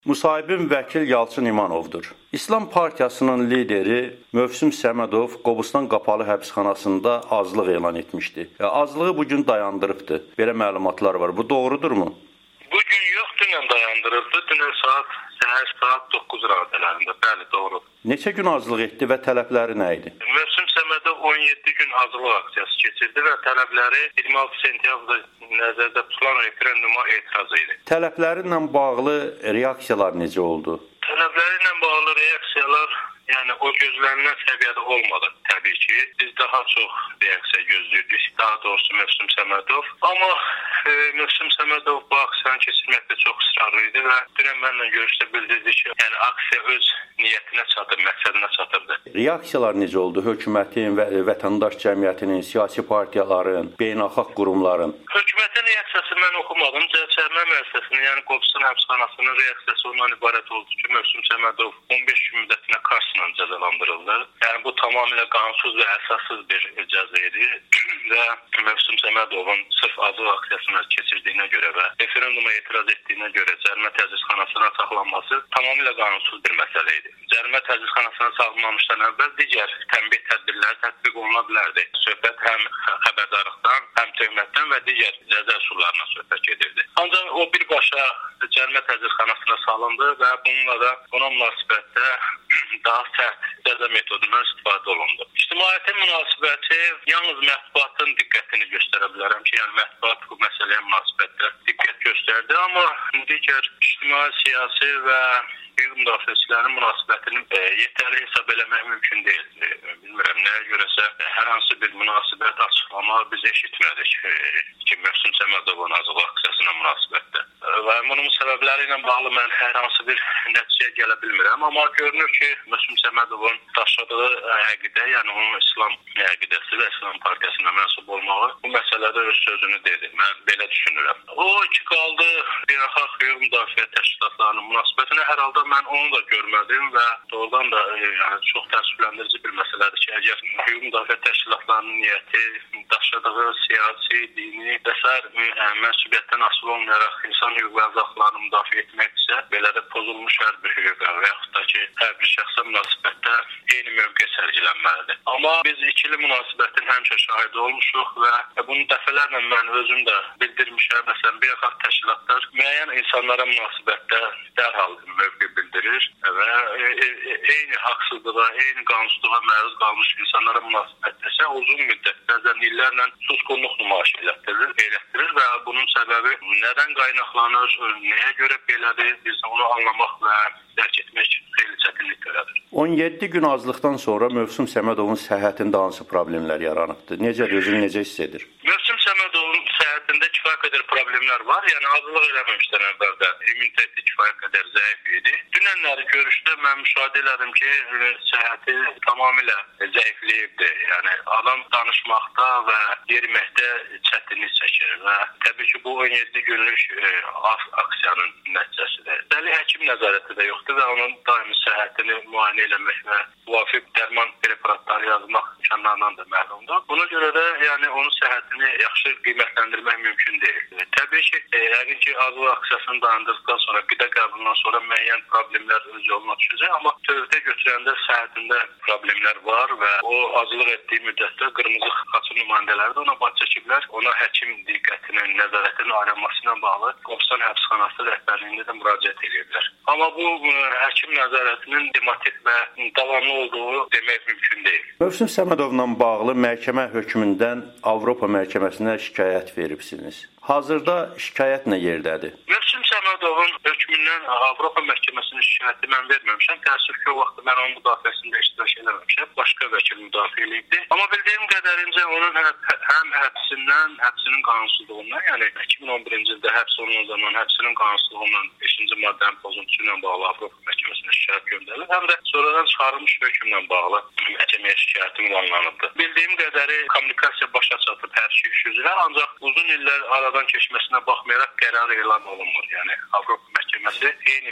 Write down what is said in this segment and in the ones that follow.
Müsahibim vəkil Yalçın İmanovdur. İslam Partiyasının lideri Mövsüm Səmədov Qobustan qapalı həbsxanasında azlıq elan etmişdi. Azlığı bugün dayandırıbdı. Belə məlumatlar var. Bu doğrudurmu? Bugün yox, dünən dayandırıbdı. Dünən səhər saat 9 radələrində. Bəli, doğrudur. Neçə gün azlıq etdi və tələbləri nə idi? Mövsüm Səmədov 17 gün azlıq aksiyası keçirdi və tələbləri 26 sentyabrda nəzərdə tutulan referenduma etiraz idi. Tələblərlə bağlı reaksiyalar necə oldu? Tələbləri ilə bağlı reaksiyalar o gözlənilən səviyyədə olmadı təbii ki. Biz daha çox reaksiya gözləyirdik, daha doğrusu Mövsüm Səmədov. Amma Mövsüm Səmədov bu aksiyanı keçirməkdə çox ısrarlı idi və dünən mənlə görüşdə bildirdi ki, aksiya öz niyyətinə çatır, məqsədinə çatırdı. Reaksiyalar necə oldu? Hökumətin, vətəndaş cəmiyyətinin, siyasi partiyaların, beynəlxalq qurumların? Hökumətin reaksiyası mən oxumadım. Cəzaçəkmə müəssisəsinin, Qobustan həbsxanasının reaksiyası ondan ibarət oldu ki, Mövsüm Səmədov 15 gün müddətinə Karsla cəzalandırıldı. Bu tamamilə qanunsuz və əsassız bir cəza idi və Mövsüm Səmədovun sırf azlıq aksiyasını keçirdiyinə görə və referenduma etiraz etdiyinə görə cərimə təcridxanasına saxlanması tamamilə qanunsuz bir məsələ idi. Cərimə təcridxanasına saxlanmamışdan əvvəl digər tənbih tədbirləri tətbiq oluna bilərdi. Söhbət həm xəbərdarlıqdan, həm töhmətdən və digər cəza üsullarına söhbət gedirdi. Ancaq o birbaşa cərimə təcridxanasına salındı və bununla da ona münasibətdə daha sərt cəza metodundan istifadə olundu. İctimaiyyətin münasibəti yalnız mətbuatın diqqətini göstərə bilərəm ki, mətbuat bu məsələyə münasibətdə diqqət göstərdi, amma digər ictimai, siyasi və hüquq müdafiəçilərin münasibətini yetərli hesab eləmək mümkün deyil. Bilmirəm, nəyə görəsə hər hansı bir münasibət açıqlama biz eşitmədik ki, Mövsüm Səmədovun azlıq aksiyasına münasibətdə. Və bunun səbəbləri ilə bağlı mən hər hansı bir nəticəyə gələ bilmirəm, amma görünür ki, Mövsüm Səmədovun daşıdığı əqidə, onun İslam əqidəsi və İslam Partiyasına mənsub olmağı bu məsələdə öz sözünü dedi. Mən belə düşünürəm. O ki qaldı beynəlxalq hüquq müdafiə təşkilatlarının münasibətinə, hər halda mən onu da görmədim və doğrudan da çox təəssüfləndirici bir məsələdir ki, əgər hüquq müdafiə təşkilatlarının niyyəti daşıdığı siyasi, dini və sair mənsubiyyətdən asılı olmayaraq insan hüquq və azadlıqlarını müdafiə etməkdirsə, belə də pozulmuş hər bir hüquqa və yaxud da ki, hər bir şəxsə münasibətdə eyni mövqe sərgilənməlidir. Amma biz ikili münasibətin həmişə şahidi olmuşuq və bunu dəfələrlə mən özüm də bildirmişəm. Məsələn, beynəlxalq təşkilatlar müəyyən insanlara münasibətdə dərhal mövqe bildirir və eyni haqsızlığa, eyni qanunsuzluğa məruz qalmış insanlara münasibətdə isə uzun müddət, bəzən illərlə susqunluq nümayiş elətdirir və bunun səbəbi nədən qaynaqlanır, nəyə görə belədir, biz onu anlamaq və dərk etmək xeyli çətinlik törədir. 17 gün azlıqdan sonra Mövsüm Səmədovun səhhətində hansı problemlər yaranıbdır? Özünü necə hiss edir? Mövsüm Səmədovun səhhətində kifayət qədər problemlər var. Azlıq eləməmişdən əvvəldə immuniteti kifayət qədər zəif idi. Dünənləri görüşdə mən müşahidə elədim ki, səhhəti tamamilə zəifləyibdi. Adam danışmaqda və yeriməkdə çətinlik çəkir və təbii ki, bu 17 günlük aksiyanın nəticəsidir. Dəli həkim nəzarəti də yoxdur və onun daimi səhhətini müayinə eləmək və müvafiq dərman preparatları yazmaq imkanlarından da məhlumdur. Buna görə də onun səhhətini yaxşı qiymətləndirmək mümkün deyil. Təbii ki, yəqin ki, azlıq aksiyasını dayandırdıqdan sonra, qida qəbulundan sonra müəyyən problemlər öz yoluna düşəcək, amma tövlədə götürəndə səhhətində problemlər var və o azlıq etdiyi müddətdə qırmızı xaçın nümayəndələri də ona baş çəkiblər. Ona həkim diqqətinin, nəzarətinin ayrılması ilə bağlı Qobustan həbsxanası rəhbərliyində də müraciət edirlər. Amma bu həkim nəzarətinin tematik və davamlı olduğu demək mümkün deyil. Mövsüm Səmədovla bağlı məhkəmə hökmündən Avropa məhkəməsinə şikayət veribsiniz. Hazırda şikayət nə yerdədir? Mövsüm Səmədovun hökmündən Avropa məhkəməsinin şikayəti mən verməmişəm. Təəssüf ki, o vaxt mən onun müdafiəsində iştirak eləməmişəm. Başqa vəkil müdafiə eləyibdi. Amma bildiyim qədərincə onun həm həbsinin qanunsuzluğundan, 2011-ci ildə həbs olunan zaman həbsinin qanunsuzluğundan 5-ci maddənin pozuntusu ilə bağlı Avropa məhkəməsinə şikayət göndərilir, həm də sonradan çıxarılmış hökmlə bağlı məhkəməyə şikayətim ünvanlanıbdır. Bildiyim qədəri kommunikasiya başa çatıb hər şey üzrə, ancaq uzun illər aradan keçməsinə baxmayaraq qərar elan olunmur. Avropa məhkəməsi eyni mövqe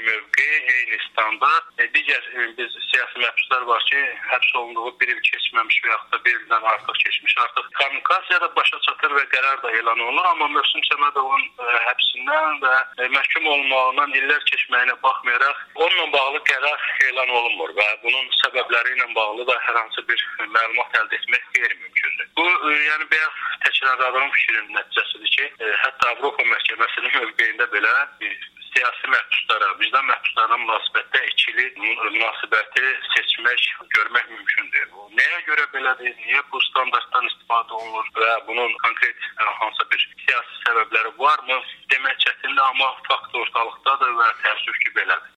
Eynistan'da digər biz siyasi məhbuslar var ki, həbs olunduğu bir il keçməmiş və yaxud da bir ildən artıq keçmiş, artıq kommunikasiyada başa çatır və qərar da elan olunur. Amma Mövsüm Səmədovun həbsindən və məhkum olunmağından illər keçməyinə baxmayaraq onunla bağlı qərar elan olunmur və bunun səbəbləri ilə bağlı da hər hansı bir məlumat əldə etmək qeyri-mümkündür. Bu, yəni bəyaz təkrarladığım fikrin nəticəsidir ki, hətta Avropa Məhkəməsinin mövqeyində belə siyasi məhbuslara, vicdan məhbuslarına münasibətdə ikili münasibəti seçmək, görmək mümkündür. Nəyə görə belədir, niyə bu standartdan istifadə olunur və bunun konkret hansısa bir siyasi səbəbləri varmı demək çətindir, amma fakt ortalıqdadır və təəssüf ki, belədir.